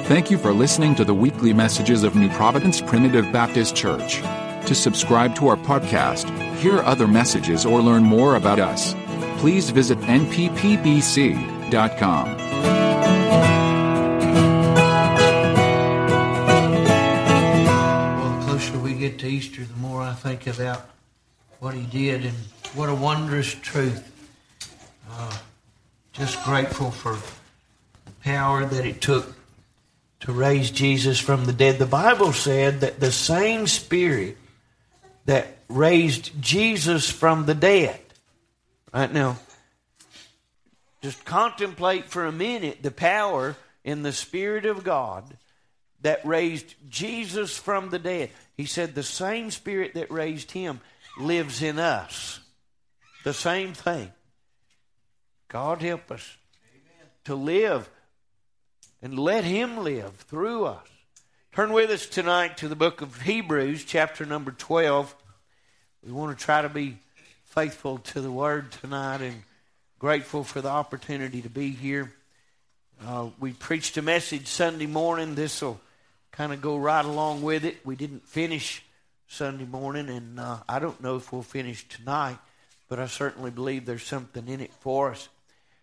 Thank you for listening to the weekly messages of New Providence Primitive Baptist Church. To subscribe to our podcast, hear other messages, or learn more about us, please visit nppbc.com. Well, the closer we get to Easter, the more I think about what He did and what a wondrous truth. Just grateful for the power that it took to raise Jesus from the dead. The Bible said that the same Spirit that raised Jesus from the dead. Right now, just contemplate for a minute the power in the Spirit of God that raised Jesus from the dead. He said the same Spirit that raised Him lives in us. The same thing. God help us to live and let Him live through us. Turn with us tonight to the book of Hebrews, chapter number 12. We want to try to be faithful to the Word tonight and grateful for the opportunity to be here. We preached a message Sunday morning. This will kind of go right along with it. We didn't finish Sunday morning, and I don't know if we'll finish tonight, but I certainly believe there's something in it for us.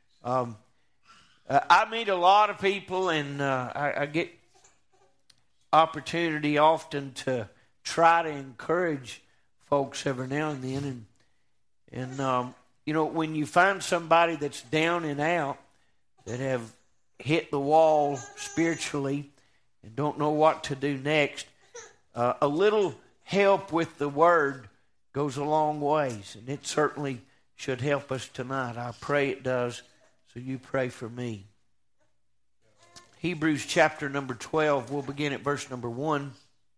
I meet a lot of people, and I get opportunity often to try to encourage folks every now and then. And you know, when you find somebody that's down and out, that have hit the wall spiritually and don't know what to do next, a little help with the Word goes a long ways, and it certainly should help us tonight. I pray it does. So you pray for me. Hebrews chapter number 12, we'll begin at verse number 1.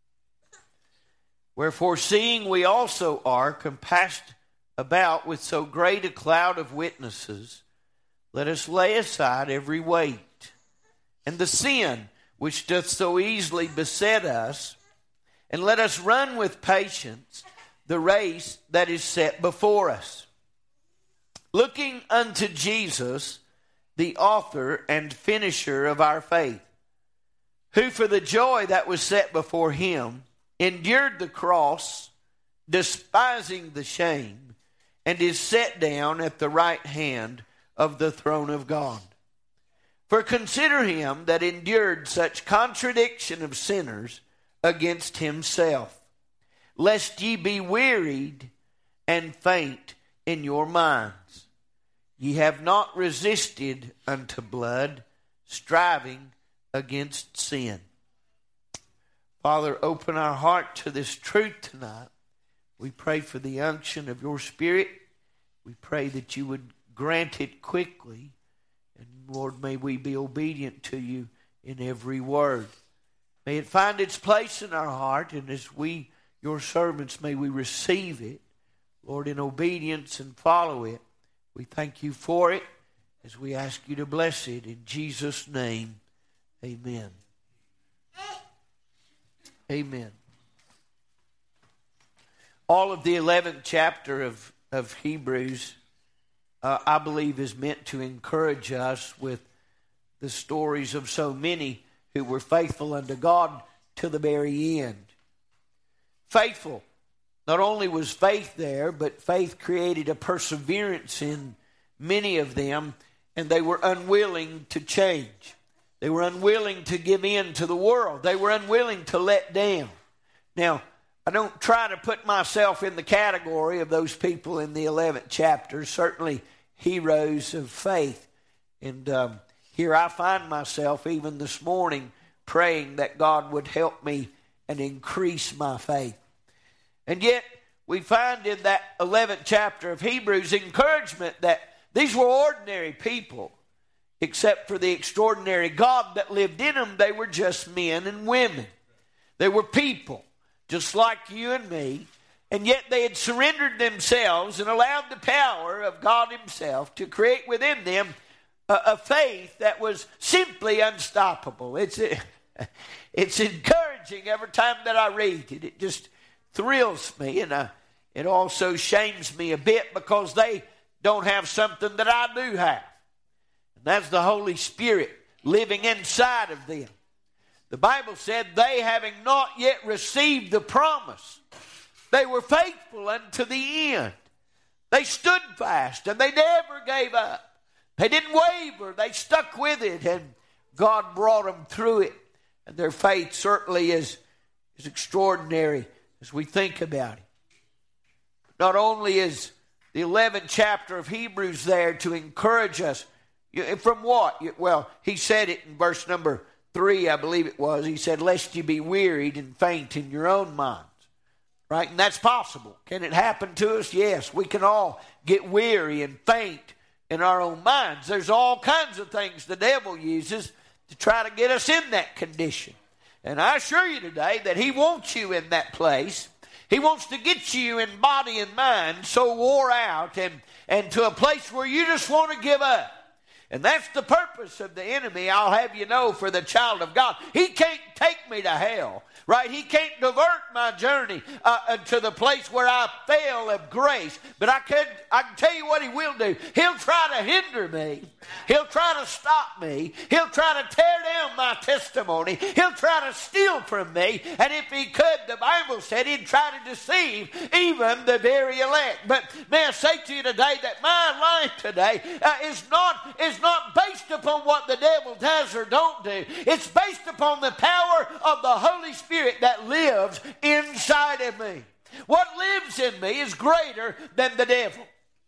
Wherefore, seeing we also are compassed about with so great a cloud of witnesses, let us lay aside every weight, and the sin which doth so easily beset us, and let us run with patience the race that is set before us, looking unto Jesus, the author and finisher of our faith, who for the joy that was set before Him endured the cross, despising the shame, and is set down at the right hand of the throne of God. For consider Him that endured such contradiction of sinners against Himself, lest ye be wearied and faint in your minds. Ye have not resisted unto blood, striving against sin. Father, open our heart to this truth tonight. We pray for the unction of your Spirit. We pray that you would grant it quickly. And Lord, may we be obedient to you in every word. May it find its place in our heart, and as we, your servants, may we receive it, Lord, in obedience and follow it. We thank you for it as we ask you to bless it. In Jesus' name, amen. Amen. All of the 11th chapter of Hebrews, I believe, is meant to encourage us with the stories of so many who were faithful unto God to the very end. Faithful. Not only was faith there, but faith created a perseverance in many of them, and they were unwilling to change. They were unwilling to give in to the world. They were unwilling to let down. Now, I don't try to put myself in the category of those people in the 11th chapter, certainly heroes of faith. And here I find myself even this morning praying that God would help me and increase my faith. And yet, we find in that 11th chapter of Hebrews encouragement that these were ordinary people. Except for the extraordinary God that lived in them, they were just men and women. They were people, just like you and me. And yet they had surrendered themselves and allowed the power of God Himself to create within them a faith that was simply unstoppable. It's encouraging every time that I read it. It just thrills me, and it also shames me a bit because they don't have something that I do have. And that's the Holy Spirit living inside of them. The Bible said, they having not yet received the promise, they were faithful unto the end. They stood fast and they never gave up. They didn't waver. They stuck with it, and God brought them through it. And their faith certainly is extraordinary as we think about it. Not only is the 11th chapter of Hebrews there to encourage us. From what? Well, he said it in verse number 3, I believe it was. He said, lest you be wearied and faint in your own minds. Right? And that's possible. Can it happen to us? Yes. We can all get weary and faint in our own minds. There's all kinds of things the devil uses to try to get us in that condition. And I assure you today that he wants you in that place. He wants to get you in body and mind so wore out and to a place where you just want to give up. And that's the purpose of the enemy, I'll have you know, for the child of God. He can't take me to hell, right? He can't divert my journey to the place where I fail of grace. But I can tell you what he will do. He'll try to hinder me. He'll try to stop me. He'll try to tear down my testimony. He'll try to steal from me. And if he could, the Bible said he'd try to deceive even the very elect. But may I say to you today that my life today is not based upon what the devil does or don't do. It's based upon the power of the Holy Spirit that lives inside of me. What lives in me is greater than the devil.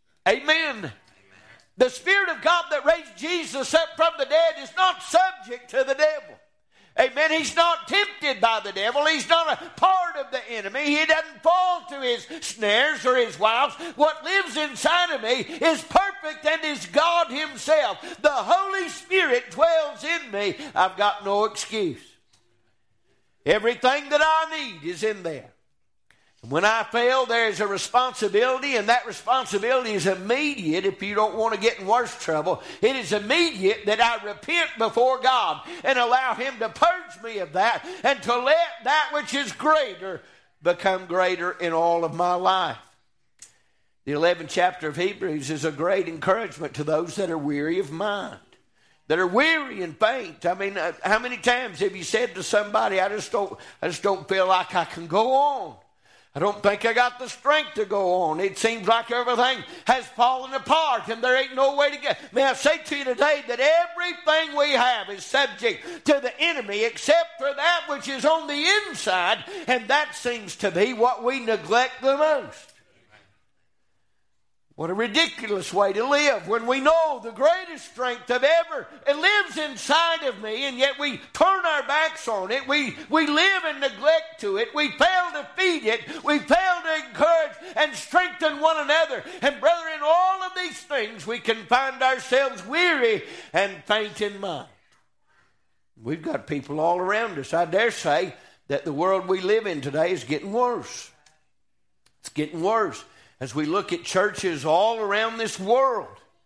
Amen. The Spirit of God that raised Jesus up from the dead is not subject to the devil. Amen. He's not tempted by the devil. He's not a part of the enemy. He doesn't fall to his snares or his wiles. What lives inside of me is perfect and is God himself. The Holy Spirit dwells in me. I've got no excuse. Everything that I need is in there. When I fail, there is a responsibility, and that responsibility is immediate if you don't want to get in worse trouble. It is immediate that I repent before God and allow him to purge me of that and to let that which is greater become greater in all of my life. The 11th chapter of Hebrews is a great encouragement to those that are weary of mind, that are weary and faint. I mean, how many times have you said to somebody, I just don't feel like I can go on. I don't think I got the strength to go on. It seems like everything has fallen apart and there ain't no way to get. May I say to you today that everything we have is subject to the enemy except for that which is on the inside, and that seems to be what we neglect the most. What a ridiculous way to live when we know the greatest strength of ever it lives inside of me, and yet we turn our backs on it. We live in neglect to it. We fail to feed it. We fail to encourage and strengthen one another. And brother, in all of these things, we can find ourselves weary and faint in mind. We've got people all around us. I dare say that the world we live in today is getting worse. It's getting worse. As we look at churches all around this world,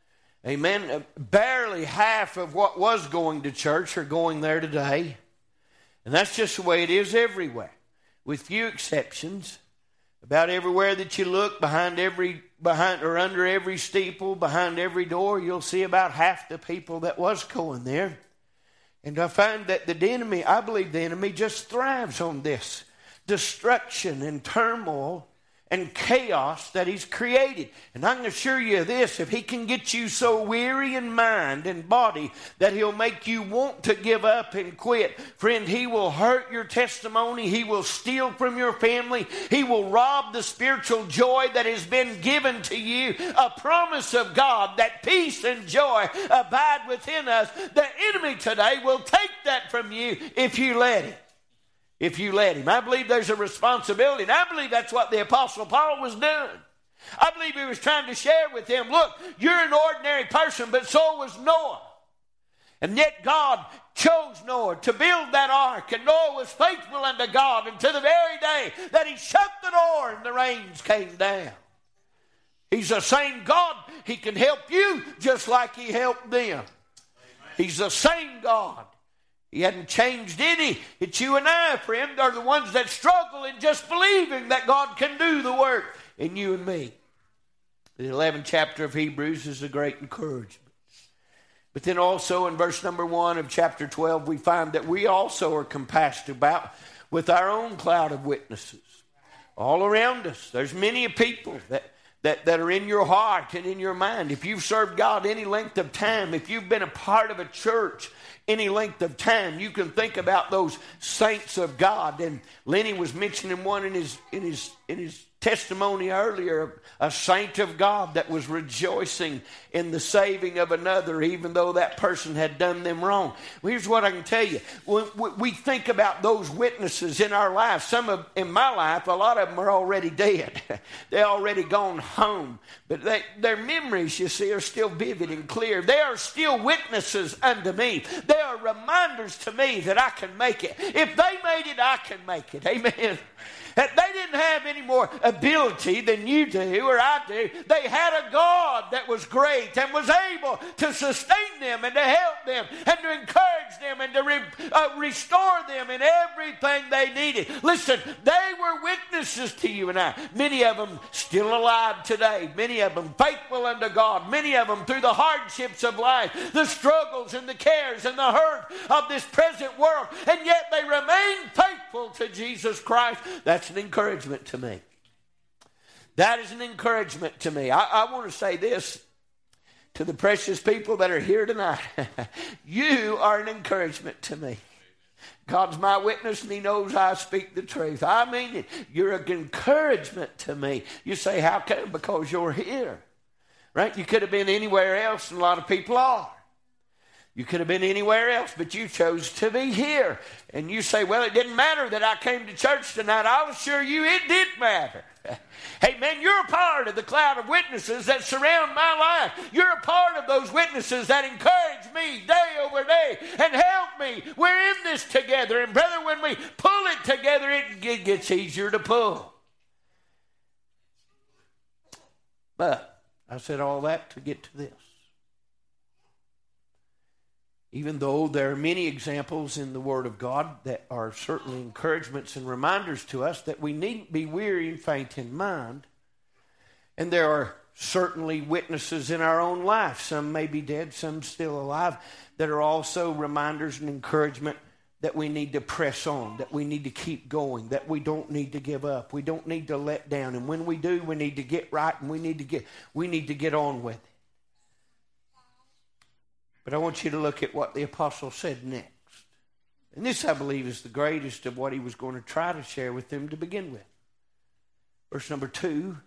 amen, barely half of what was going to church are going there today. And that's just the way it is everywhere, with few exceptions. About everywhere that you look, behind or under every steeple, behind every door, you'll see about half the people that was going there. And I find that I believe the enemy just thrives on this destruction and turmoil and chaos that he's created. And I can assure you of this, if he can get you so weary in mind and body that he'll make you want to give up and quit, friend, he will hurt your testimony. He will steal from your family. He will rob the spiritual joy that has been given to you, a promise of God that peace and joy abide within us. The enemy today will take that from you if you let him. If you let him. I believe there's a responsibility, and I believe that's what the Apostle Paul was doing. I believe he was trying to share with them, look, you're an ordinary person, but so was Noah. And yet God chose Noah to build that ark, and Noah was faithful unto God until the very day that he shut the door and the rains came down. He's the same God. He can help you just like he helped them. Amen. He's the same God. He hadn't changed any. It's you and I, friend, are the ones that struggle in just believing that God can do the work in you and me. The 11th chapter of Hebrews is a great encouragement. But then also in verse number 1 of chapter 12, we find that we also are compassed about with our own cloud of witnesses. All around us, there's many people that are in your heart and in your mind. If you've served God any length of time, if you've been a part of a church any length of time, you can think about those saints of God. And Lenny was mentioning one in his testimony earlier, a saint of God that was rejoicing in the saving of another, even though that person had done them wrong. Well, here's what I can tell you. When we think about those witnesses in our life, in my life, a lot of them are already dead. They're already gone home. But their memories, you see, are still vivid and clear. They are still witnesses unto me. They are reminders to me that I can make it. If they made it, I can make it. Amen. They didn't have any more ability than you do or I do. They had a God that was great and was able to sustain them and to help them and to encourage them and to restore them in everything they needed. Listen, they were witnesses to you and I. Many of them still alive today. Many of them faithful unto God. Many of them through the hardships of life, the struggles and the cares and the hurt of this present world. And yet they remain faithful to Jesus Christ. That's an encouragement to me. That is an encouragement to me. I want to say this to the precious people that are here tonight. You are an encouragement to me. God's my witness and He knows I speak the truth. I mean it. You're an encouragement to me. You say, how come? Because you're here. Right? You could have been anywhere else, and a lot of people are. You could have been anywhere else, but you chose to be here. And you say, well, it didn't matter that I came to church tonight. I was sure it did matter. Hey, man, you're a part of the cloud of witnesses that surround my life. You're a part of those witnesses that encourage me day over day and help me. We're in this together. And, brother, when we pull it together, it gets easier to pull. But I said all that to get to this. Even though there are many examples in the Word of God that are certainly encouragements and reminders to us that we needn't be weary and faint in mind. And there are certainly witnesses in our own life. Some may be dead, some still alive, that are also reminders and encouragement that we need to press on, that we need to keep going, that we don't need to give up. We don't need to let down. And when we do, we need to get right and we need to get on with it. But I want you to look at what the apostle said next. And this, I believe, is the greatest of what he was going to try to share with them to begin with. Verse number 2,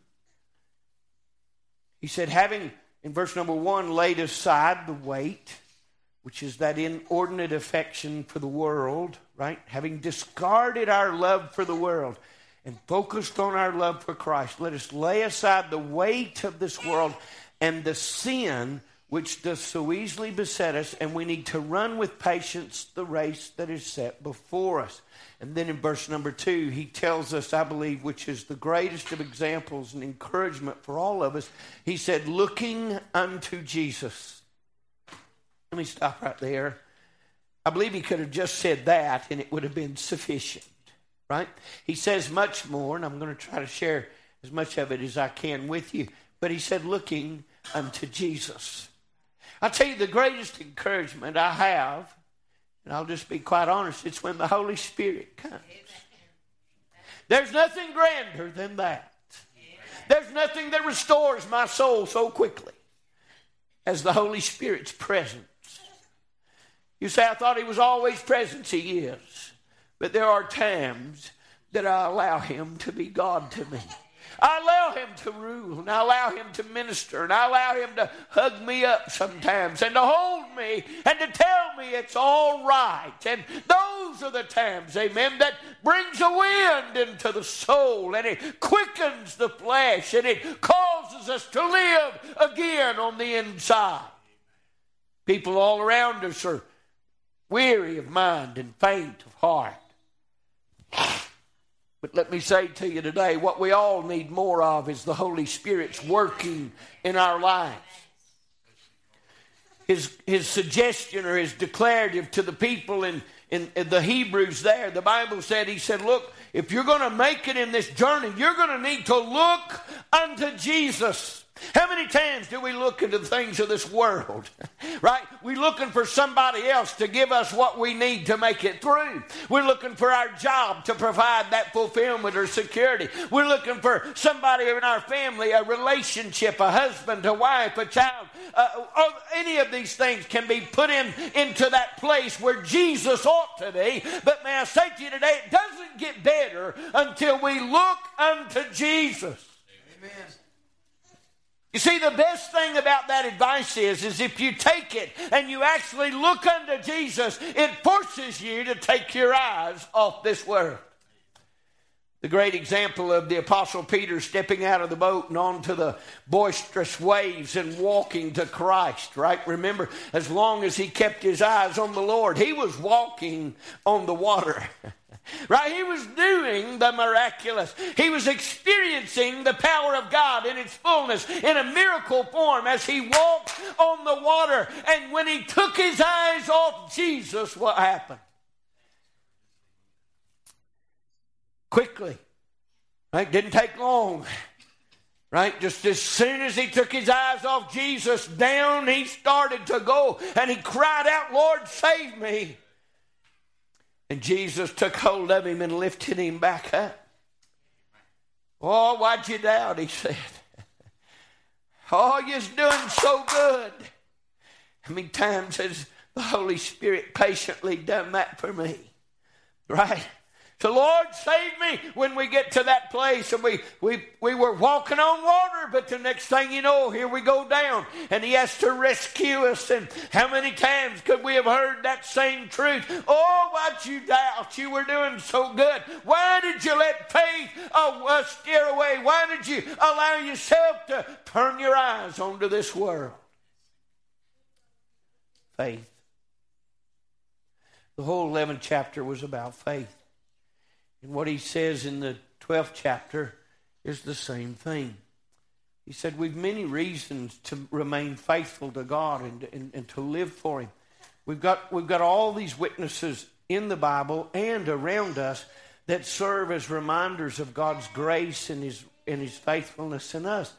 he said, having, in verse number 1, laid aside the weight, which is that inordinate affection for the world, right? Having discarded our love for the world and focused on our love for Christ, let us lay aside the weight of this world and the sin which does so easily beset us, and we need to run with patience the race that is set before us. And then in verse number 2, he tells us, I believe, which is the greatest of examples and encouragement for all of us. He said, looking unto Jesus. Let me stop right there. I believe he could have just said that, and it would have been sufficient, right? He says much more, and I'm going to try to share as much of it as I can with you. But he said, looking unto Jesus. I'll tell you the greatest encouragement I have, and I'll just be quite honest, it's when the Holy Spirit comes. There's nothing grander than that. There's nothing that restores my soul so quickly as the Holy Spirit's presence. You say, I thought He was always present. He is. But there are times that I allow Him to be God to me. I allow Him to rule, and I allow Him to minister, and I allow Him to hug me up sometimes, and to hold me, and to tell me it's all right. And those are the times, amen, that brings a wind into the soul, and it quickens the flesh, and it causes us to live again on the inside. People all around us are weary of mind and faint of heart. But let me say to you today, what we all need more of is the Holy Spirit's working in our lives. His suggestion or his declarative to the people in the Hebrews there, the Bible said, he said, look, if you're going to make it in this journey, you're going to need to look unto Jesus. How many times do we look into the things of this world, right? We're looking for somebody else to give us what we need to make it through. We're looking for our job to provide that fulfillment or security. We're looking for somebody in our family, a relationship, a husband, a wife, a child. Any of these things can be put into that place where Jesus ought to be. But may I say to you today, it doesn't get better until we look unto Jesus. Amen. You see, the best thing about that advice is if you take it and you actually look unto Jesus, it forces you to take your eyes off this world. The great example of the Apostle Peter stepping out of the boat and onto the boisterous waves and walking to Christ, right? Remember, as long as he kept his eyes on the Lord, he was walking on the water. Right? He was doing the miraculous. He was experiencing the power of God in its fullness, in a miracle form as he walked on the water. And when he took his eyes off Jesus, what happened? Quickly. Right? Didn't take long. Right? Just as soon as he took his eyes off Jesus, down he started to go. And he cried out, "Lord, save me." And Jesus took hold of him and lifted him back up. "Oh, why'd you doubt?" he said. "Oh, you're doing so good." How many times has the Holy Spirit patiently done that for me? Right? So, "Lord, save me," when we get to that place and we were walking on water, but the next thing you know, here we go down and he has to rescue us. And how many times could we have heard that same truth? "Oh, why'd you doubt? You were doing so good. Why did you let faith scare away? Why did you allow yourself to turn your eyes onto this world?" Faith. The whole 11th chapter was about faith. And what he says in the 12th chapter is the same thing. He said, we've many reasons to remain faithful to God and to live for him. We've got all these witnesses in the Bible and around us that serve as reminders of God's grace and his faithfulness in us.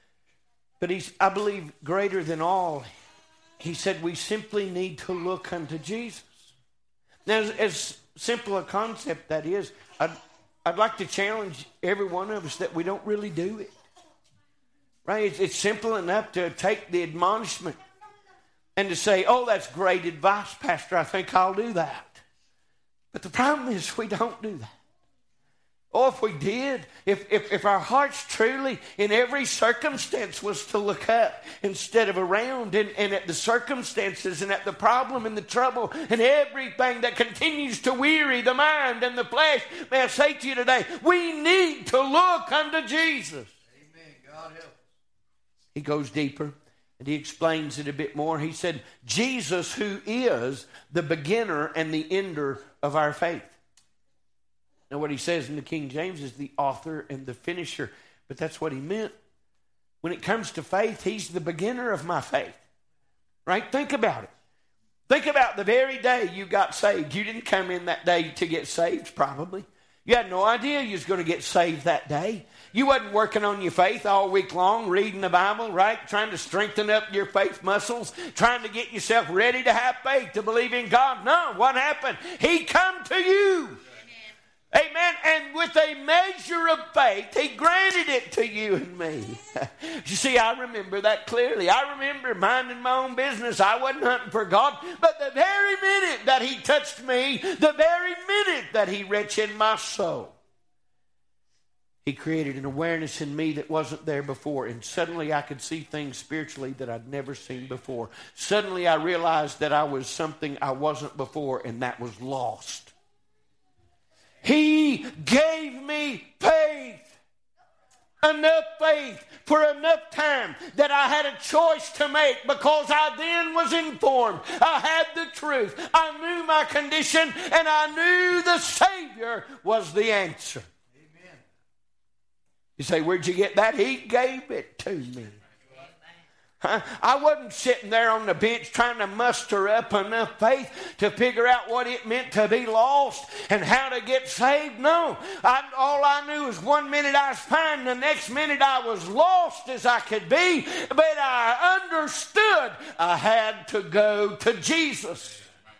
But I believe greater than all, he said we simply need to look unto Jesus. Now, as simple a concept that is, I'd like to challenge every one of us that we don't really do it. Right? It's simple enough to take the admonishment and to say, "Oh, that's great advice, Pastor. I think I'll do that." But the problem is we don't do that. Oh, if we did, if our hearts truly in every circumstance was to look up instead of around and at the circumstances and at the problem and the trouble and everything that continues to weary the mind and the flesh, may I say to you today, we need to look unto Jesus. Amen. God help us. He goes deeper and he explains it a bit more. He said, Jesus, who is the beginner and the ender of our faith. Now, what he says in the King James is the author and the finisher. But that's what he meant. When it comes to faith, he's the beginner of my faith. Right? Think about it. Think about the very day you got saved. You didn't come in that day to get saved, probably. You had no idea you was going to get saved that day. You wasn't working on your faith all week long, reading the Bible, right? Trying to strengthen up your faith muscles, trying to get yourself ready to have faith, to believe in God. No, what happened? He come to you. Amen. And with a measure of faith, he granted it to you and me. You see, I remember that clearly. I remember minding my own business. I wasn't hunting for God. But the very minute that he touched me, the very minute that he reached in my soul, he created an awareness in me that wasn't there before. And suddenly I could see things spiritually that I'd never seen before. Suddenly I realized that I was something I wasn't before, and that was lost. He gave me faith, enough faith for enough time that I had a choice to make, because I then was informed. I had the truth. I knew my condition, and I knew the Savior was the answer. Amen. You say, where'd you get that? He gave it to me. I wasn't sitting there on the bench trying to muster up enough faith to figure out what it meant to be lost and how to get saved. No, all I knew was one minute I was fine, the next minute I was lost as I could be. But I understood I had to go to Jesus.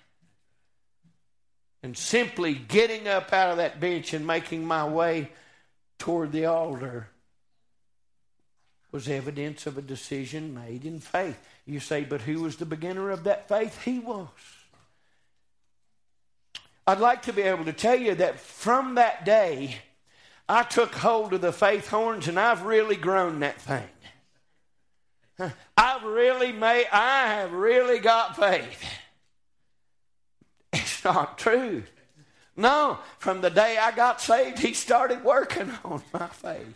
And simply getting up out of that bench and making my way toward the altar was evidence of a decision made in faith. You say, but who was the beginner of that faith? He was. I'd like to be able to tell you that from that day, I took hold of the faith horns and I've really grown that thing. I have really got faith. It's not true. No, from the day I got saved, He started working on my faith.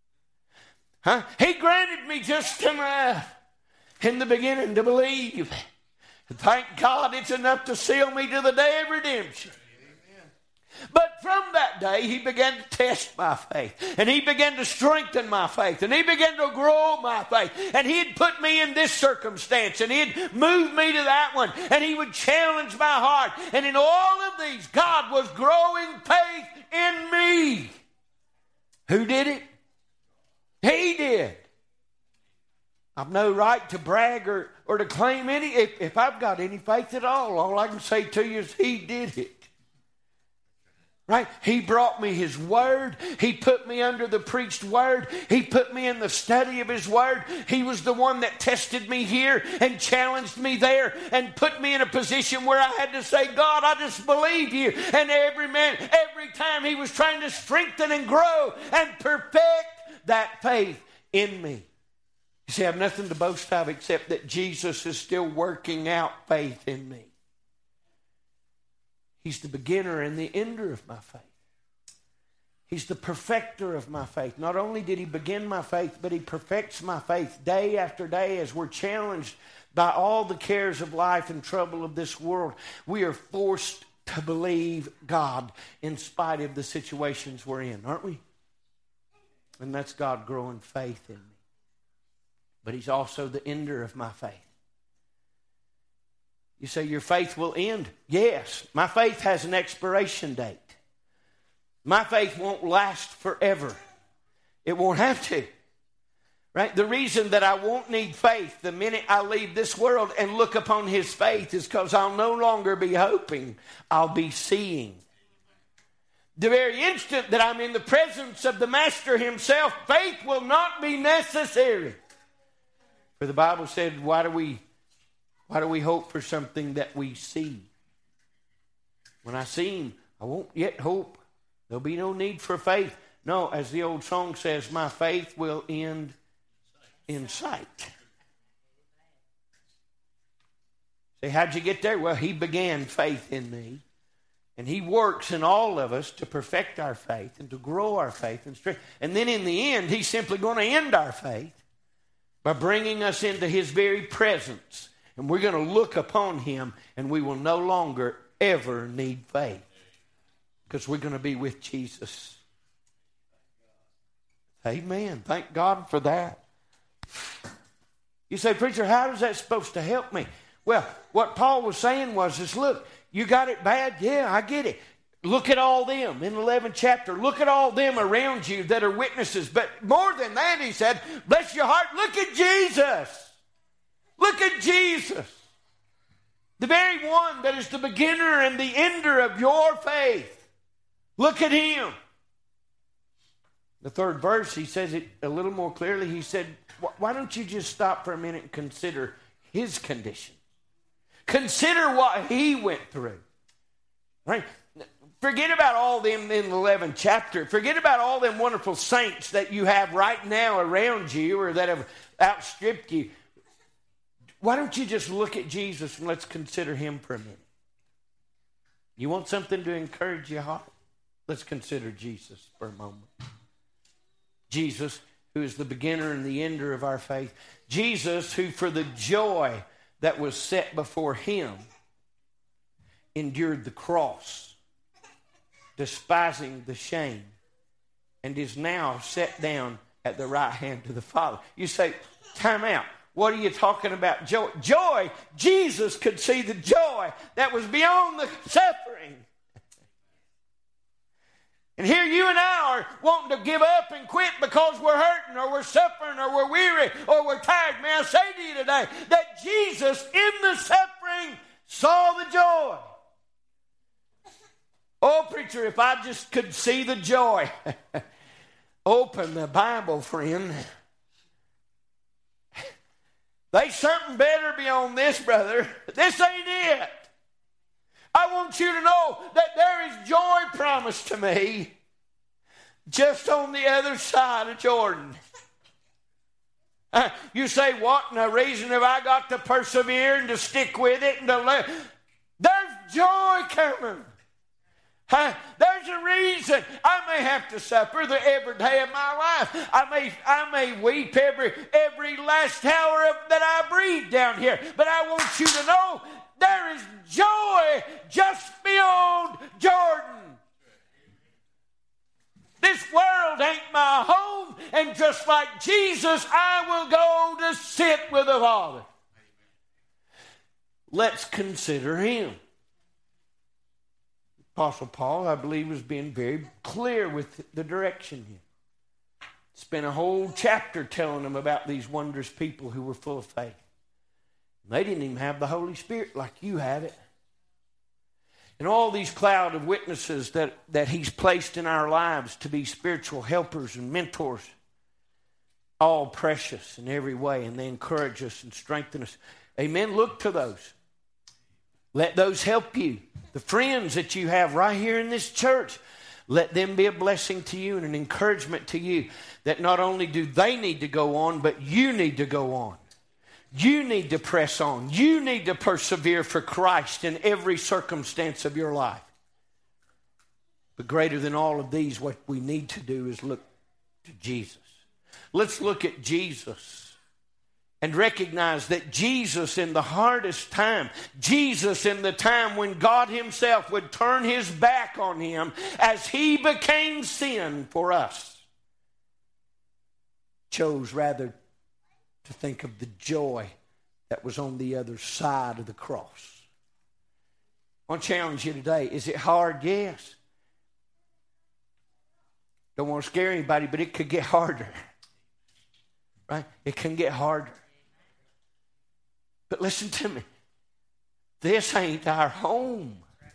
He granted me just enough in the beginning to believe. Thank God it's enough to seal me to the day of redemption. But from that day, He began to test my faith. And He began to strengthen my faith. And He began to grow my faith. And He'd put me in this circumstance. And He'd move me to that one. And He would challenge my heart. And in all of these, God was growing faith in me. Who did it? He did. I've no right to brag or to claim any. If I've got any faith at all I can say to you is He did it. Right? He brought me His Word. He put me under the preached Word. He put me in the study of His Word. He was the one that tested me here and challenged me there and put me in a position where I had to say, God, I just believe You. And every time He was trying to strengthen and grow and perfect that faith in me. You see, I have nothing to boast of except that Jesus is still working out faith in me. He's the beginner and the ender of my faith. He's the perfecter of my faith. Not only did He begin my faith, but He perfects my faith day after day as we're challenged by all the cares of life and trouble of this world. We are forced to believe God in spite of the situations we're in, aren't we? And that's God growing faith in me. But He's also the ender of my faith. You say your faith will end. Yes, my faith has an expiration date. My faith won't last forever. It won't have to. Right? The reason that I won't need faith the minute I leave this world and look upon His faith is because I'll no longer be hoping. I'll be seeing. The very instant that I'm in the presence of the Master Himself, faith will not be necessary. For the Bible said, why do we hope for something that we see? When I see Him, I won't yet hope. There'll be no need for faith. No, as the old song says, my faith will end in sight. Say, how'd you get there? Well, He began faith in me. And He works in all of us to perfect our faith and to grow our faith and strength. And then in the end, He's simply going to end our faith by bringing us into His very presence. And we're going to look upon Him and we will no longer ever need faith. Because we're going to be with Jesus. Amen. Thank God for that. You say, preacher, how is that supposed to help me? Well, what Paul was saying was, look, you got it bad? Yeah, I get it. Look at all them in the 11th chapter. Look at all them around you that are witnesses. But more than that, he said, bless your heart, look at Jesus. Look at Jesus. The very one that is the beginner and the ender of your faith. Look at Him. The third verse, he says it a little more clearly. He said, why don't you just stop for a minute and consider His condition? Consider what He went through. Right? Forget about all them in the 11th chapter. Forget about all them wonderful saints that you have right now around you or that have outstripped you. Why don't you just look at Jesus and let's consider Him for a minute? You want something to encourage your heart? Let's consider Jesus for a moment. Jesus, who is the beginner and the ender of our faith. Jesus, who for the joy that was set before Him endured the cross, despising the shame, and is now set down at the right hand of the Father. You say, time out. What are you talking about? Joy. Joy. Jesus could see the joy that was beyond the suffering. And here you and I are wanting to give up and quit because we're hurting or we're suffering or we're weary or we're tired. May I say to you today that Jesus in the suffering saw the joy. Oh, preacher, if I just could see the joy. Open the Bible, friend. There's something better beyond this, brother. This ain't it. I want you to know that there is joy promised to me just on the other side of Jordan. You say, what in a reason have I got to persevere and to stick with it and to live? There's joy coming. There's a reason. I may have to suffer every day of my life. I may weep every last hour that I breathe down here. But I want you to know there is joy just beyond Jordan. This world ain't my home, and just like Jesus, I will go to sit with the Father. Let's consider him. Apostle Paul, I believe, was being very clear with the direction here. Spent a whole chapter telling them about these wondrous people who were full of faith. They didn't even have the Holy Spirit like you have it. And all these cloud of witnesses that he's placed in our lives to be spiritual helpers and mentors, all precious in every way, and they encourage us and strengthen us. Amen. Look to those. Let those help you. The friends that you have right here in this church, let them be a blessing to you and an encouragement to you that not only do they need to go on, but you need to go on. You need to press on. You need to persevere for Christ in every circumstance of your life. But greater than all of these, what we need to do is look to Jesus. Let's look at Jesus and recognize that Jesus in the hardest time, Jesus in the time when God himself would turn his back on him as he became sin for us, chose rather to think of the joy that was on the other side of the cross. I want to challenge you today. Is it hard? Yes. Don't want to scare anybody, but it could get harder. Right? It can get harder. But listen to me. This ain't our home.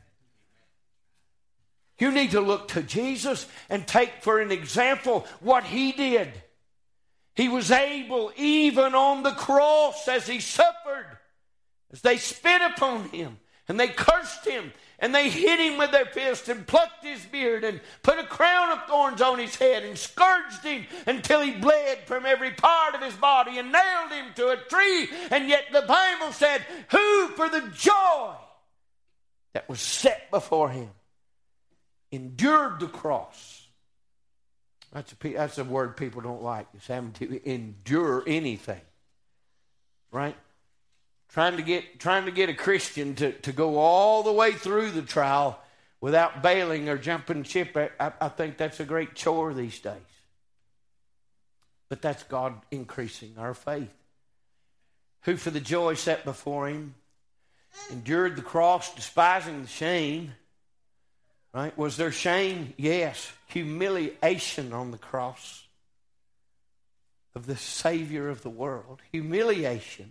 You need to look to Jesus and take for an example what he did. He was able, even on the cross as he suffered, as they spit upon him and they cursed him and they hit him with their fists and plucked his beard and put a crown of thorns on his head and scourged him until he bled from every part of his body and nailed him to a tree. And yet the Bible said, who for the joy that was set before him endured the cross. That's a word people don't like. It's having to endure anything. Right? Trying to get a Christian to go all the way through the trial without bailing or jumping ship. I think that's a great chore these days. But that's God increasing our faith. Who for the joy set before him endured the cross, despising the shame. Right? Was there shame? Yes. Humiliation on the cross of the Savior of the world. Humiliation.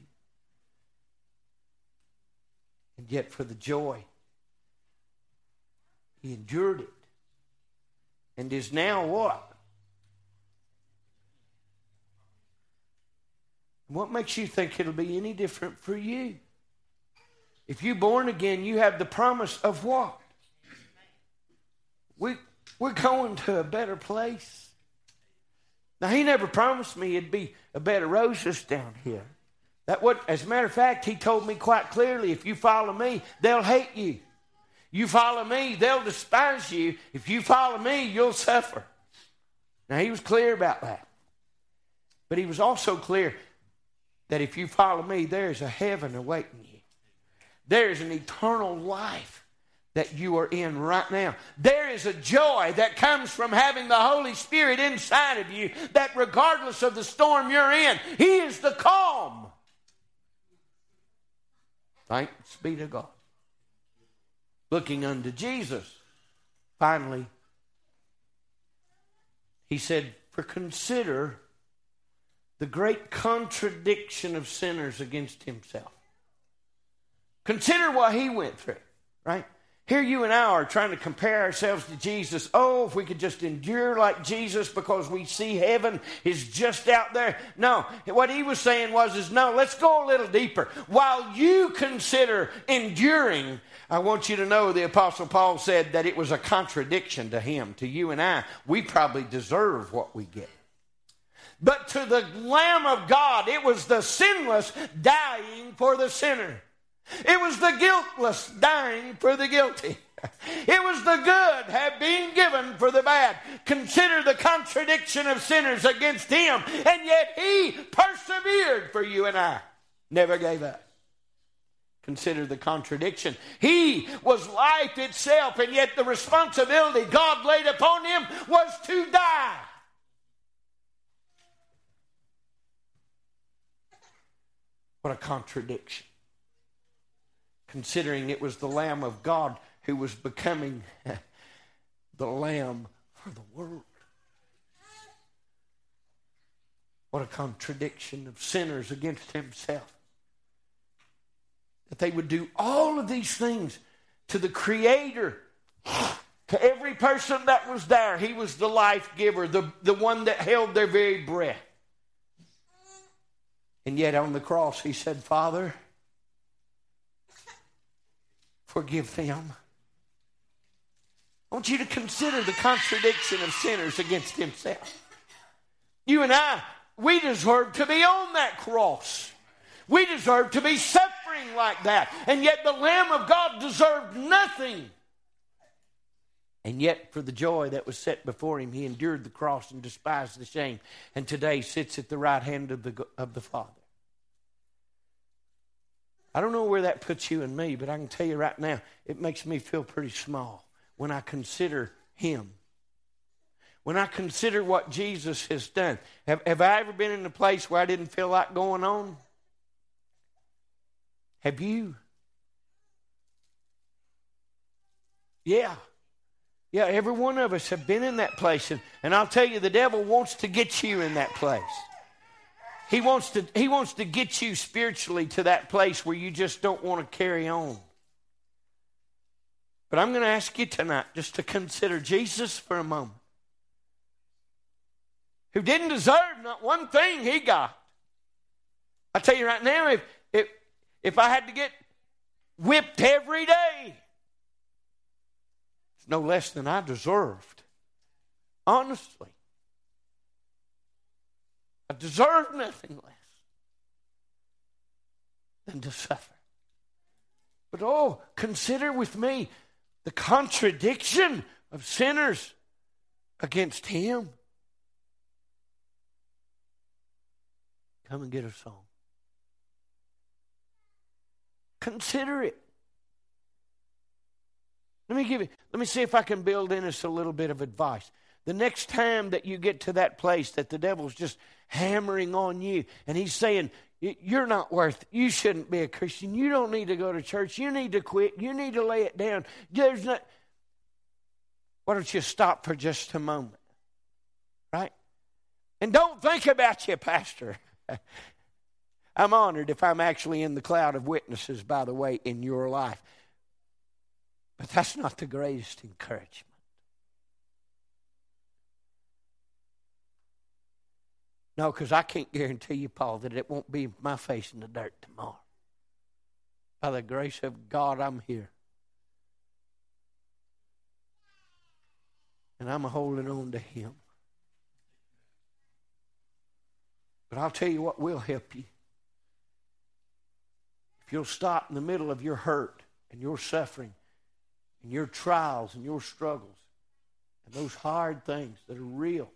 And yet for the joy, he endured it. And is now what? What makes you think it'll be any different for you? If you're born again, you have the promise of what? We're going to a better place. Now, he never promised me it'd be a bed of roses down here. As a matter of fact, he told me quite clearly, if you follow me, they'll hate you. You follow me, they'll despise you. If you follow me, you'll suffer. Now, he was clear about that. But he was also clear that if you follow me, there's a heaven awaiting you. There's an eternal life that you are in right now. There is a joy that comes from having the Holy Spirit inside of you, that regardless of the storm you're in, he is the calm Thanks be to God. Looking unto Jesus, finally, he said, for consider the great contradiction of sinners against himself. Consider what he went through, right? Here you and I are trying to compare ourselves to Jesus. Oh, if we could just endure like Jesus because we see heaven is just out there. No, what he was saying was, no, let's go a little deeper. While you consider enduring, I want you to know the Apostle Paul said that it was a contradiction to him, to you and I. We probably deserve what we get. But to the Lamb of God, it was the sinless dying for the sinner. It was the guiltless dying for the guilty. It was the good being given for the bad. Consider the contradiction of sinners against him, and yet he persevered for you and I. Never gave up. Consider the contradiction. He was life itself, and yet the responsibility God laid upon him was to die. What a contradiction. Considering it was the Lamb of God who was becoming the Lamb for the world. What a contradiction of sinners against himself. That they would do all of these things to the Creator, to every person that was there. He was the life giver, the one that held their very breath. And yet on the cross he said, Father, forgive them. I want you to consider the contradiction of sinners against himself. You and I, we deserve to be on that cross. We deserve to be suffering like that. And yet the Lamb of God deserved nothing. And yet for the joy that was set before him, he endured the cross and despised the shame. And today sits at the right hand of the Father. I don't know where that puts you and me, but I can tell you right now, it makes me feel pretty small when I consider him. When I consider what Jesus has done. Have I ever been in a place where I didn't feel like going on? Have you? Yeah. Yeah, every one of us have been in that place. And I'll tell you, the devil wants to get you in that place. He wants to get you spiritually to that place where you just don't want to carry on. But I'm going to ask you tonight just to consider Jesus for a moment. Who didn't deserve not one thing he got. I tell you right now, if I had to get whipped every day, it's no less than I deserved. Honestly. I deserve nothing less than to suffer. But consider with me the contradiction of sinners against him. Come and get a song. Consider it. Let me see if I can build in us a little bit of advice. The next time that you get to that place that the devil's just hammering on you and he's saying, you're not worth it. You shouldn't be a Christian. You don't need to go to church. You need to quit. You need to lay it down. Why don't you stop for just a moment? Right? And don't think about you, Pastor. I'm honored if I'm actually in the cloud of witnesses, by the way, in your life. But that's not the greatest encouragement. No, because I can't guarantee you, Paul, that it won't be my face in the dirt tomorrow. By the grace of God, I'm here. And I'm holding on to him. But I'll tell you what will help you. If you'll stop in the middle of your hurt and your suffering and your trials and your struggles and those hard things that are real,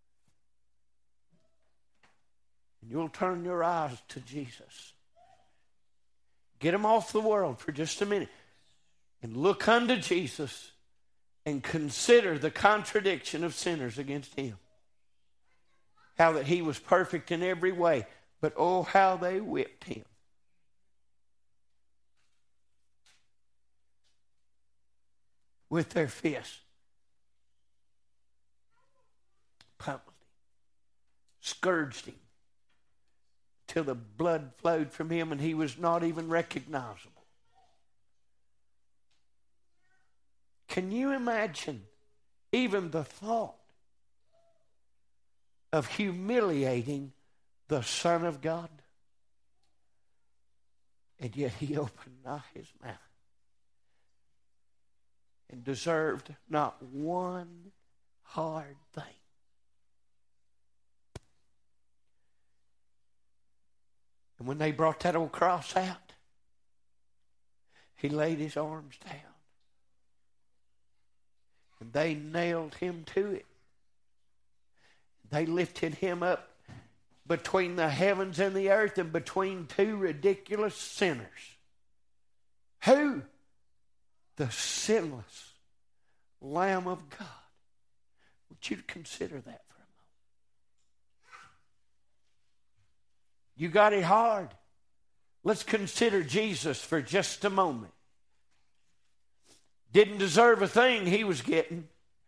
and you'll turn your eyes to Jesus. Get them off the world for just a minute and look unto Jesus and consider the contradiction of sinners against him. How that he was perfect in every way, but oh, how they whipped him. with their fists. Pummeled him. Scourged him. Till the blood flowed from him and he was not even recognizable. Can you imagine even the thought of humiliating the Son of God? And yet he opened not his mouth and deserved not one hard thing. And when they brought that old cross out, he laid his arms down. And they nailed him to it. They lifted him up between the heavens and the earth and between two ridiculous sinners. Who? The sinless Lamb of God. I want you to consider that for a moment. You got it hard. Let's consider Jesus for just a moment. Didn't deserve a thing he was getting.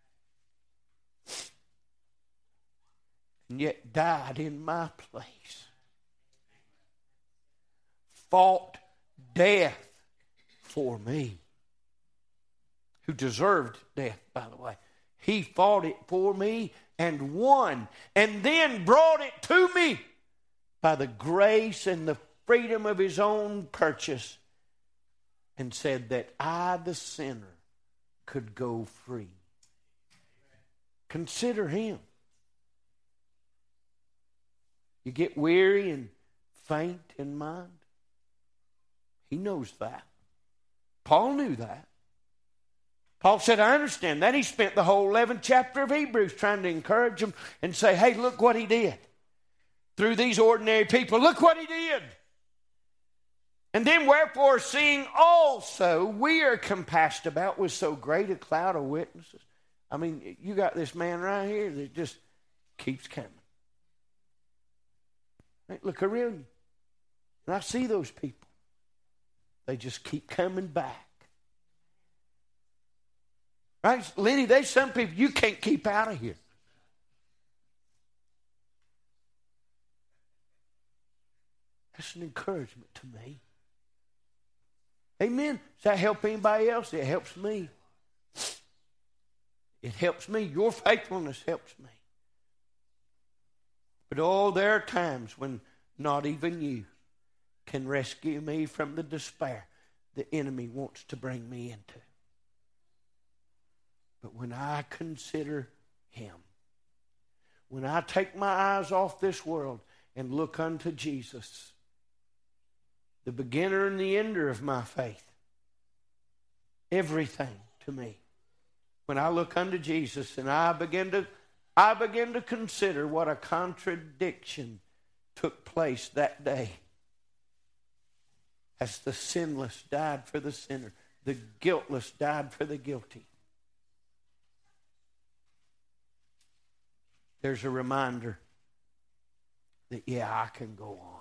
And yet died in my place. Fought death for me. Who deserved death, by the way. He fought it for me and won. And then brought it to me by the grace and the freedom of his own purchase. And said that I, the sinner, could go free. Consider him. You get weary and faint in mind. He knows that. Paul knew that. Paul said, I understand that. He spent the whole 11th chapter of Hebrews trying to encourage them and say, hey, look what he did. Through these ordinary people, look what he did. And then wherefore, seeing also we are compassed about with so great a cloud of witnesses. I mean, you got this man right here that just keeps coming. Look around you. And I see those people. They just keep coming back. Right? Lenny, there's some people you can't keep out of here. That's an encouragement to me. Amen. Does that help anybody else? It helps me. It helps me. Your faithfulness helps me. But there are times when not even you can rescue me from the despair the enemy wants to bring me into. But when I consider him, when I take my eyes off this world and look unto Jesus, the beginner and the ender of my faith, everything to me, when I look unto Jesus and I begin to consider what a contradiction took place that day as the sinless died for the sinner, the guiltless died for the guilty. There's a reminder that, I can go on.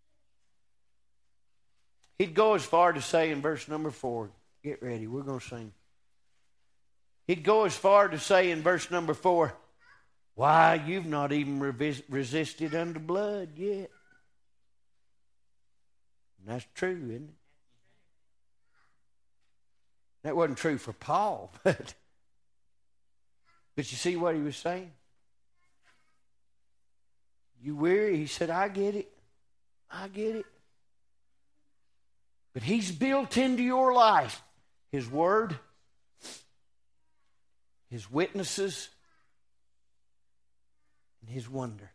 He'd go as far to say in verse number 4, get ready, we're going to sing. He'd go as far to say in verse number 4, why, you've not even resisted unto blood yet. And that's true, isn't it? That wasn't true for Paul, but you see what he was saying? You weary? He said, I get it. I get it. But he's built into your life his word, his witnesses, and his wonder.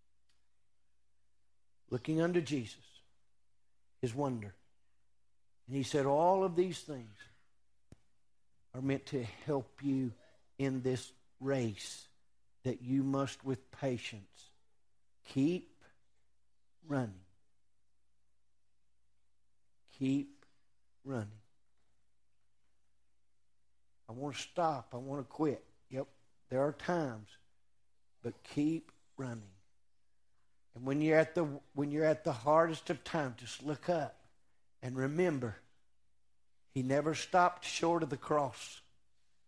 Looking unto Jesus, his wonder. And he said all of these things are meant to help you in this race that you must with patience keep running. Keep running. I want to stop. I want to quit. Yep, there are times, but keep running. And when you're at the hardest of times, just look up and remember, he never stopped short of the cross.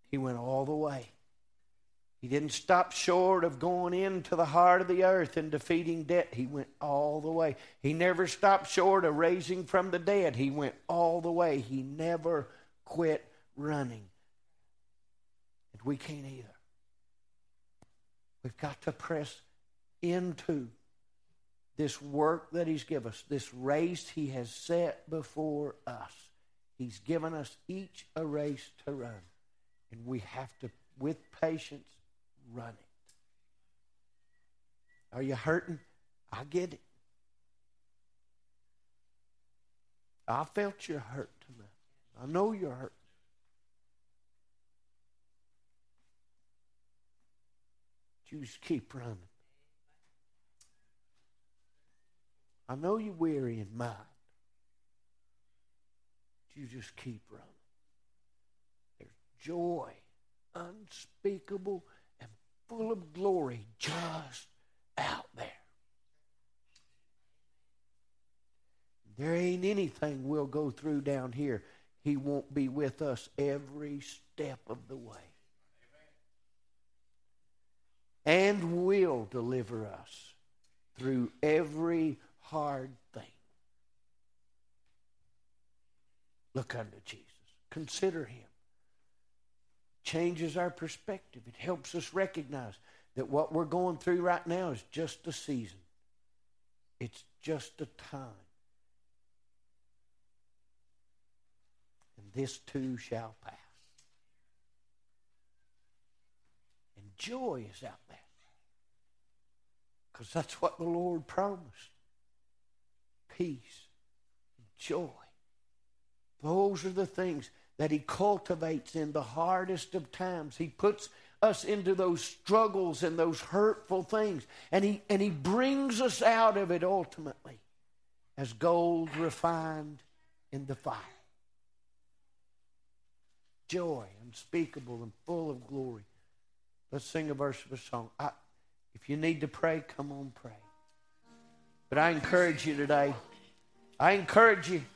He went all the way. He didn't stop short of going into the heart of the earth and defeating death. He went all the way. He never stopped short of raising from the dead. He went all the way. He never quit running. And we can't either. We've got to press into this work that He's given us, this race He has set before us. He's given us each a race to run. And we have to, with patience, run it. Are you hurting? I get it. I felt your hurt tonight. I know you're hurting. You just keep running. I know you're weary in mind. You just keep running. There's joy, unspeakable and full of glory just out there. There ain't anything we'll go through down here. He won't be with us every step of the way. And will deliver us through every hard thing. Look unto Jesus. Consider Him. Changes our perspective. It helps us recognize that what we're going through right now is just a season. It's just a time. And this too shall pass. And joy is out there. Because that's what the Lord promised. Peace, joy. Those are the things that He cultivates in the hardest of times. He puts us into those struggles and those hurtful things. And He brings us out of it ultimately as gold refined in the fire. Joy, unspeakable and full of glory. Let's sing a verse of a song. If you need to pray, come on, pray. But I encourage you today. I encourage you.